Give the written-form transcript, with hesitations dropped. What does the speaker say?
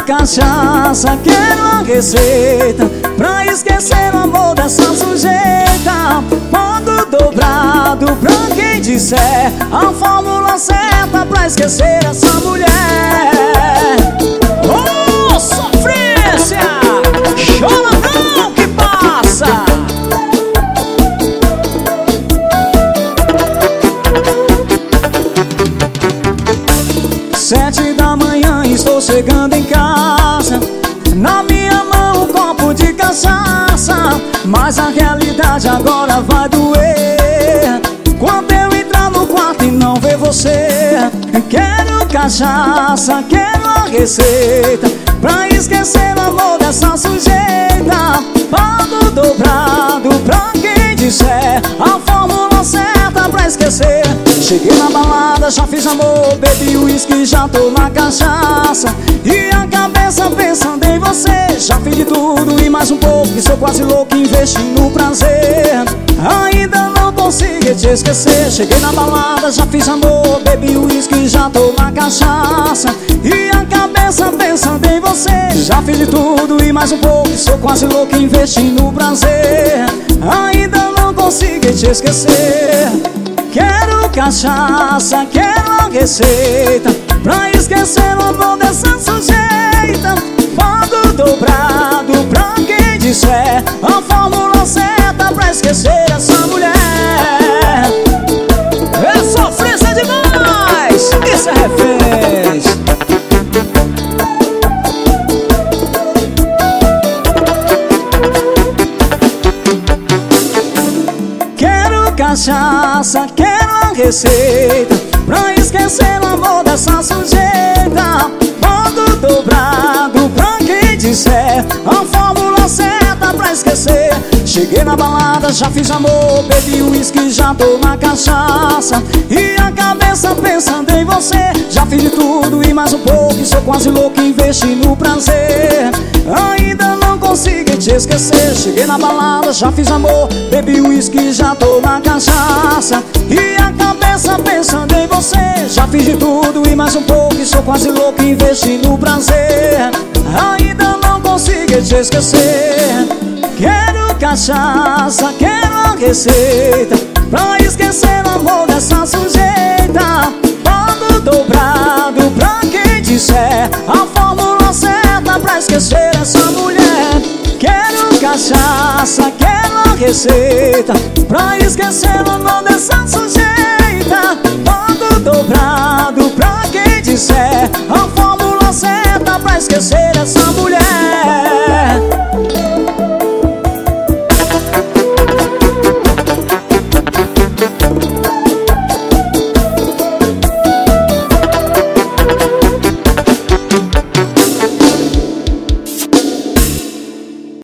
cachaça, quero a receita pra esquecer o amor dessa sujeita. Modo dobrado pra quem disser a fórmula certa pra esquecer essa mulher. Oh, sofrência! Chora não que passa! 7 da manhã estou chegando em casa, na minha mão um copo de cachaça. Mas a realidade agora vai doer quando eu entrar no quarto e não ver você. Quero cachaça, quero a receita pra esquecer o amor dessa sujeita. Modo dobrado pra quem disser a fórmula certa pra esquecer. Cheguei na balada, já fiz amor, bebi uísque, já tô na cachaça. E a cabeça pensando em você. Já fiz de tudo e mais um pouco, e sou quase louco, investi no prazer. Ainda não consigo te esquecer. Cheguei na balada, já fiz amor, bebi uísque, já tô na cachaça. E a cabeça pensando em você. Já fiz de tudo e mais um pouco, e sou quase louco, investi no prazer. Ainda não consigo te esquecer. Quero cachaça, quero a receita pra esquecer o amor dessa sujeita. Modo dobrado pra quem disser a fórmula certa pra esquecer essa mulher. É sofrência demais! Isso é reféns! Quero cachaça, quero a receita pra esquecer o amor dessa sujeita. Modo dobrado pra quem disser a fórmula certa pra esquecer. Cheguei na balada, já fiz amor, bebi uísque, já tô na cachaça. E a cabeça pensando em você. Já fiz de tudo e mais um pouco, e sou quase louco, investi no prazer. Ainda não consigo te esquecer. Cheguei na balada, já fiz amor, bebi uísque, já tô na cachaça. E a cabeça pensando em você. Já fiz de tudo e mais um pouco, e sou quase louco, investi no prazer. Ainda não consigo te esquecer. Quero cachaça, quero a receita pra esquecer o amor dessa sujeita. Modo dobrado pra quem disser a fórmula certa pra esquecer essa mulher. Quero cachaça, quero a receita pra esquecer o amor dessa sujeita.